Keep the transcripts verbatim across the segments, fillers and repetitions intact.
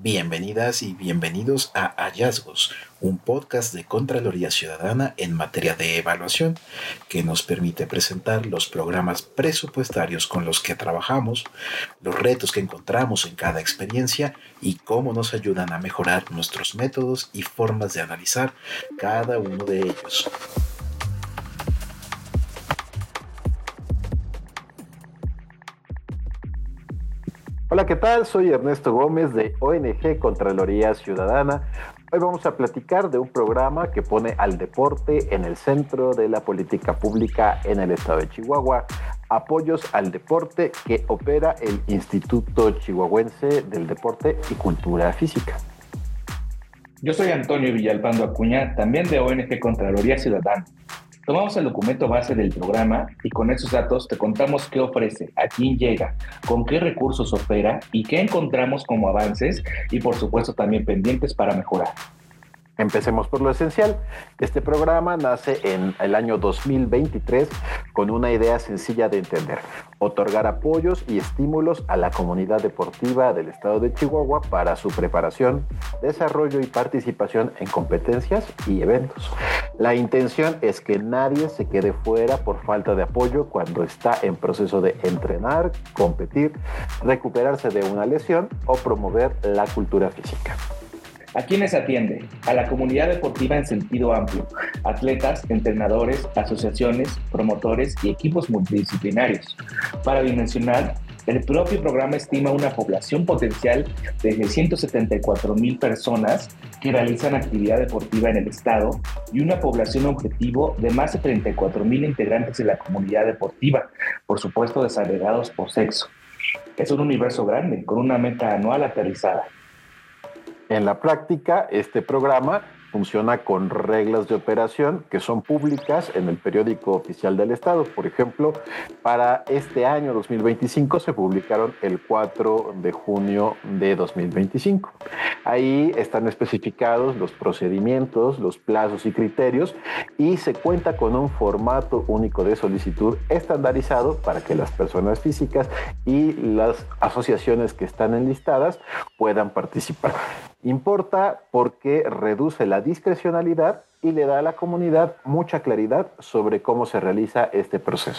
Bienvenidas y bienvenidos a Hallazgos, un podcast de Contraloría Ciudadana en materia de evaluación que nos permite presentar los programas presupuestarios con los que trabajamos, los retos que encontramos en cada experiencia y cómo nos ayudan a mejorar nuestros métodos y formas de analizar cada uno de ellos. Hola, ¿qué tal? Soy Ernesto Gómez de O N G Contraloría Ciudadana. Hoy vamos a platicar de un programa que pone al deporte en el centro de la política pública en el estado de Chihuahua. Apoyos al deporte que opera el Instituto Chihuahuense del Deporte y Cultura Física. Yo soy Antonio Villalpando Acuña, también de O N G Contraloría Ciudadana. Tomamos el documento base del programa y con esos datos te contamos qué ofrece, a quién llega, con qué recursos opera y qué encontramos como avances y por supuesto también pendientes para mejorar. Empecemos por lo esencial. Este programa nace en el año dos mil veintitrés con una idea sencilla de entender: otorgar apoyos y estímulos a la comunidad deportiva del estado de Chihuahua para su preparación, desarrollo y participación en competencias y eventos. La intención es que nadie se quede fuera por falta de apoyo cuando está en proceso de entrenar, competir, recuperarse de una lesión o promover la cultura física. ¿A quiénes atiende? A la comunidad deportiva en sentido amplio: atletas, entrenadores, asociaciones, promotores y equipos multidisciplinarios. Para dimensionar, el propio programa estima una población potencial de seiscientos setenta y cuatro mil personas que realizan actividad deportiva en el estado y una población objetivo de más de treinta y cuatro mil integrantes de la comunidad deportiva, por supuesto desagregados por sexo. Es un universo grande, con una meta anual aterrizada. En la práctica, este programa funciona con reglas de operación que son públicas en el periódico oficial del estado. Por ejemplo, para este año dos mil veinticinco se publicaron el cuatro de junio de dos mil veinticinco. Ahí están especificados los procedimientos, los plazos y criterios y se cuenta con un formato único de solicitud estandarizado para que las personas físicas y las asociaciones que están enlistadas puedan participar. Importa porque reduce la discrecionalidad y le da a la comunidad mucha claridad sobre cómo se realiza este proceso.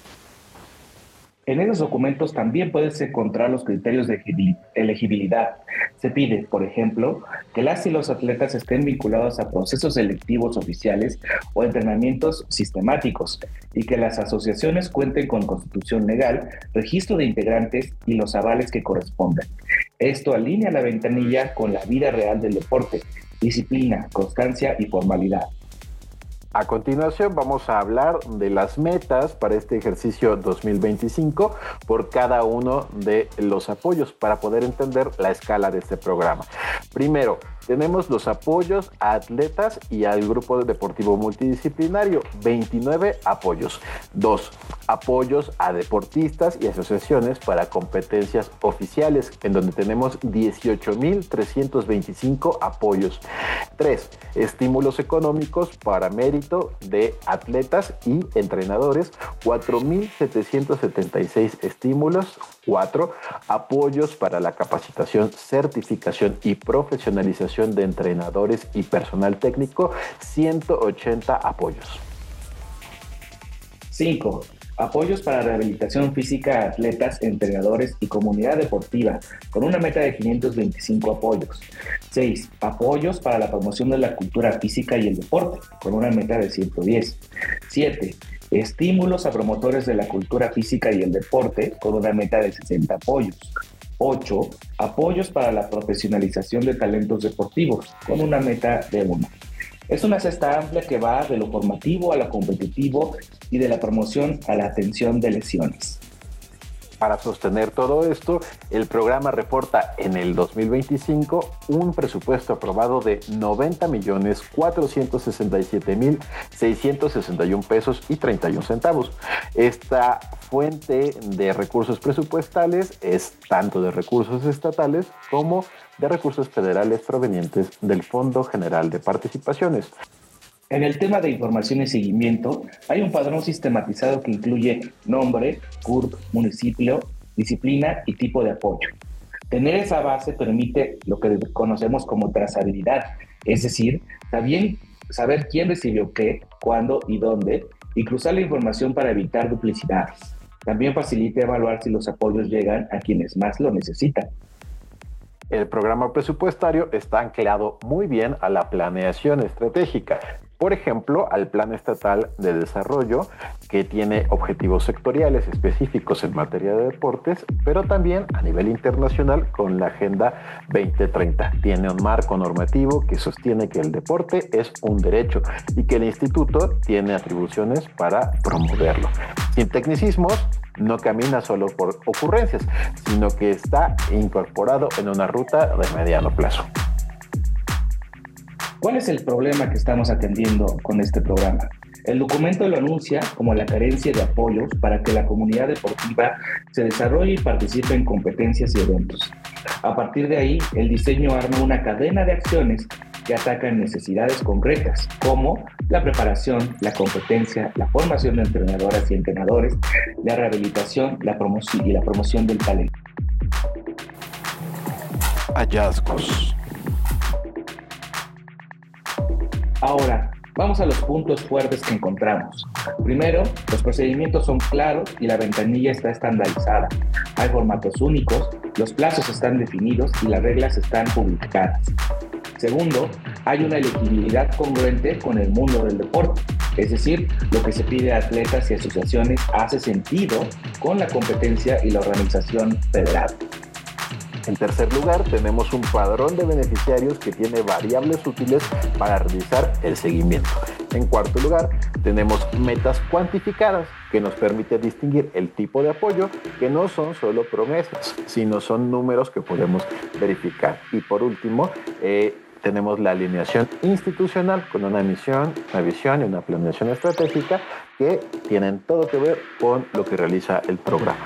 En esos documentos también puedes encontrar los criterios de elegibilidad. Se pide, por ejemplo, que las y los atletas estén vinculados a procesos selectivos oficiales o entrenamientos sistemáticos y que las asociaciones cuenten con constitución legal, registro de integrantes y los avales que correspondan. Esto alinea la ventanilla con la vida real del deporte: disciplina, constancia y formalidad. A continuación vamos a hablar de las metas para este ejercicio dos mil veinticinco por cada uno de los apoyos para poder entender la escala de este programa. Primero, tenemos los apoyos a atletas y al grupo deportivo multidisciplinario, veintinueve apoyos. Dos, apoyos a deportistas y asociaciones para competencias oficiales, en donde tenemos dieciocho mil trescientos veinticinco apoyos. Tres, estímulos económicos para mérito de atletas y entrenadores, cuatro mil setecientos setenta y seis estímulos. Cuatro, apoyos para la capacitación, certificación y profesionalización de entrenadores y personal técnico, ciento ochenta apoyos. Cinco, apoyos para rehabilitación física a atletas, entrenadores y comunidad deportiva, con una meta de quinientos veinticinco apoyos. Seis, apoyos para la promoción de la cultura física y el deporte, con una meta de ciento diez. Siete, estímulos a promotores de la cultura física y el deporte, con una meta de sesenta apoyos. Ocho, apoyos para la profesionalización de talentos deportivos, con una meta de uno. Es una cesta amplia que va de lo formativo a lo competitivo y de la promoción a la atención de lesiones. Para sostener todo esto, el programa reporta en el dos mil veinticinco un presupuesto aprobado de noventa millones cuatrocientos sesenta y siete mil seiscientos sesenta y un pesos y treinta y un centavos. Esta fuente de recursos presupuestales es tanto de recursos estatales como de recursos federales provenientes del Fondo General de Participaciones. En el tema de información y seguimiento, hay un padrón sistematizado que incluye nombre, C U R P, municipio, disciplina y tipo de apoyo. Tener esa base permite lo que conocemos como trazabilidad, es decir, saber, saber quién recibió qué, cuándo y dónde, y cruzar la información para evitar duplicidades. También facilita evaluar si los apoyos llegan a quienes más lo necesitan. El programa presupuestario está anclado muy bien a la planeación estratégica. Por ejemplo, al Plan Estatal de Desarrollo, que tiene objetivos sectoriales específicos en materia de deportes, pero también a nivel internacional con la Agenda veinte treinta. Tiene un marco normativo que sostiene que el deporte es un derecho y que el instituto tiene atribuciones para promoverlo. Sin tecnicismos, no camina solo por ocurrencias, sino que está incorporado en una ruta de mediano plazo. ¿Cuál es el problema que estamos atendiendo con este programa? El documento lo anuncia como la carencia de apoyos para que la comunidad deportiva se desarrolle y participe en competencias y eventos. A partir de ahí, el diseño arma una cadena de acciones que atacan necesidades concretas, como la preparación, la competencia, la formación de entrenadoras y entrenadores, la rehabilitación la promoción y la promoción del talento. Hallazgos. Ahora, vamos a los puntos fuertes que encontramos. Primero, los procedimientos son claros y la ventanilla está estandarizada. Hay formatos únicos, los plazos están definidos y las reglas están publicadas. Segundo, hay una elegibilidad congruente con el mundo del deporte. Es decir, lo que se pide a atletas y asociaciones hace sentido con la competencia y la organización federal. En tercer lugar, tenemos un padrón de beneficiarios que tiene variables útiles para realizar el seguimiento. En cuarto lugar, tenemos metas cuantificadas que nos permite distinguir el tipo de apoyo, que no son solo promesas, sino son números que podemos verificar. Y por último, eh, tenemos la alineación institucional con una misión, una visión y una planeación estratégica que tienen todo que ver con lo que realiza el programa.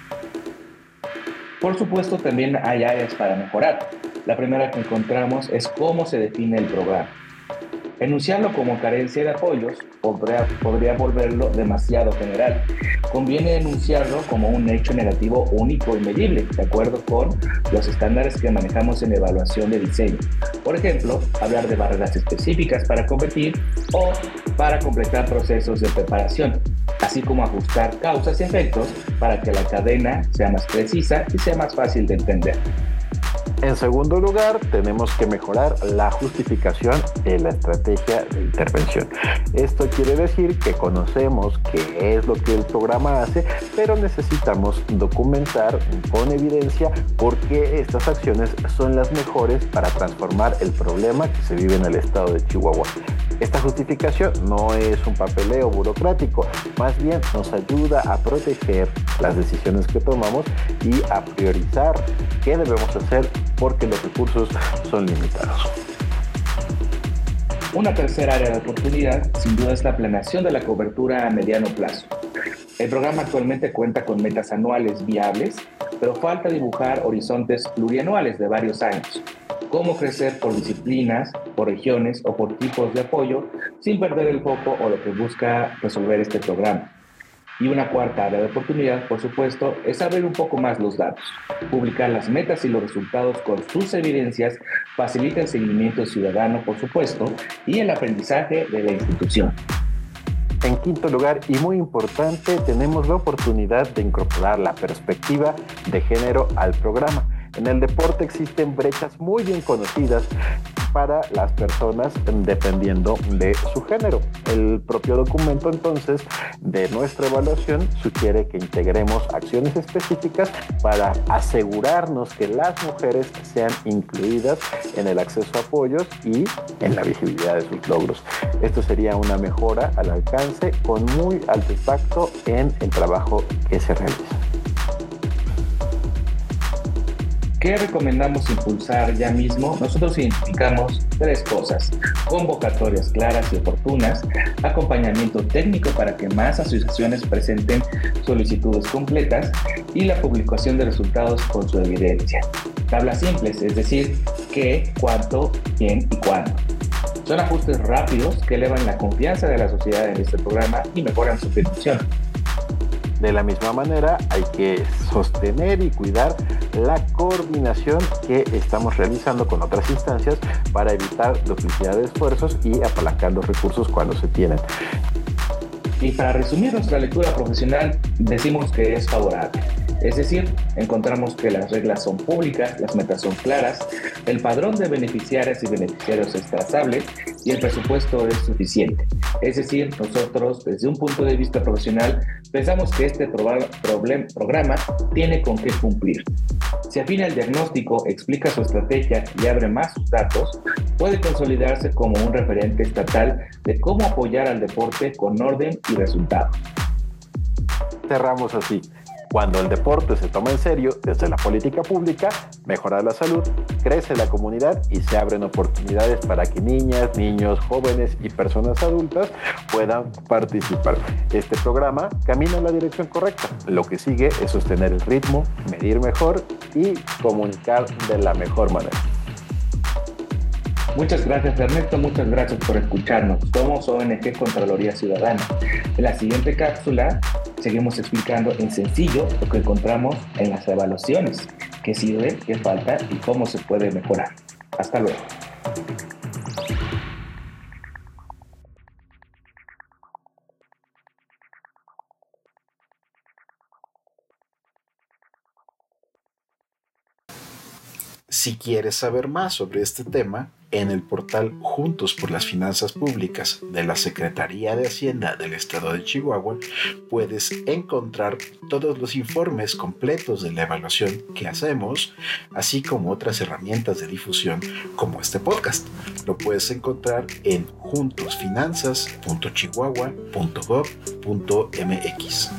Por supuesto, también hay áreas para mejorar. La primera que encontramos es cómo se define el programa. Enunciarlo como carencia de apoyos podría, podría volverlo demasiado general. Conviene enunciarlo como un hecho negativo único y medible, de acuerdo con los estándares que manejamos en evaluación de diseño. Por ejemplo, hablar de barreras específicas para competir o para completar procesos de preparación, así como ajustar causas y efectos para que la cadena sea más precisa y sea más fácil de entender. En segundo lugar, tenemos que mejorar la justificación de la estrategia de intervención. Esto quiere decir que conocemos qué es lo que el programa hace, pero necesitamos documentar con evidencia por qué estas acciones son las mejores para transformar el problema que se vive en el estado de Chihuahua. Esta justificación no es un papeleo burocrático, más bien nos ayuda a proteger las decisiones que tomamos y a priorizar qué debemos hacer porque los recursos son limitados. Una tercera área de oportunidad, sin duda, es la planeación de la cobertura a mediano plazo. El programa actualmente cuenta con metas anuales viables, pero falta dibujar horizontes plurianuales de varios años. Cómo crecer por disciplinas, por regiones o por tipos de apoyo sin perder el foco o lo que busca resolver este programa. Y una cuarta área de oportunidad, por supuesto, es abrir un poco más los datos. Publicar las metas y los resultados con sus evidencias facilita el seguimiento ciudadano, por supuesto, y el aprendizaje de la institución. En quinto lugar, y muy importante, tenemos la oportunidad de incorporar la perspectiva de género al programa. En el deporte existen brechas muy bien conocidas para las personas dependiendo de su género. El propio documento, entonces, de nuestra evaluación sugiere que integremos acciones específicas para asegurarnos que las mujeres sean incluidas en el acceso a apoyos y en la visibilidad de sus logros. Esto sería una mejora al alcance con muy alto impacto en el trabajo que se realiza. ¿Qué recomendamos impulsar ya mismo? Nosotros identificamos tres cosas: convocatorias claras y oportunas, acompañamiento técnico para que más asociaciones presenten solicitudes completas y la publicación de resultados con su evidencia. Tablas simples, es decir, qué, cuánto, quién y cuándo. Son ajustes rápidos que elevan la confianza de la sociedad en este programa y mejoran su percepción. De la misma manera, hay que sostener y cuidar la coordinación que estamos realizando con otras instancias para evitar duplicidad de esfuerzos y apalancar los recursos cuando se tienen. Y para resumir nuestra lectura profesional, decimos que es favorable. Es decir, encontramos que las reglas son públicas, las metas son claras, el padrón de beneficiarias y beneficiarios es trazable y el presupuesto es suficiente. Es decir, nosotros, desde un punto de vista profesional, pensamos que este problem, programa tiene con qué cumplir. Si afina el diagnóstico, explica su estrategia y abre más sus datos, puede consolidarse como un referente estatal de cómo apoyar al deporte con orden y resultados. Cerramos así. Cuando el deporte se toma en serio desde la política pública, mejora la salud, crece la comunidad y se abren oportunidades para que niñas, niños, jóvenes y personas adultas puedan participar. Este programa camina en la dirección correcta. Lo que sigue es sostener el ritmo, medir mejor y comunicar de la mejor manera. Muchas gracias, Ernesto. Muchas gracias por escucharnos. Somos O N G Contraloría Ciudadana. En la siguiente cápsula seguimos explicando en sencillo lo que encontramos en las evaluaciones, qué sirve, qué falta y cómo se puede mejorar. Hasta luego. Si quieres saber más sobre este tema, en el portal Juntos por las Finanzas Públicas de la Secretaría de Hacienda del Estado de Chihuahua, puedes encontrar todos los informes completos de la evaluación que hacemos, así como otras herramientas de difusión como este podcast. Lo puedes encontrar en juntosfinanzas punto chihuahua punto gov punto m x.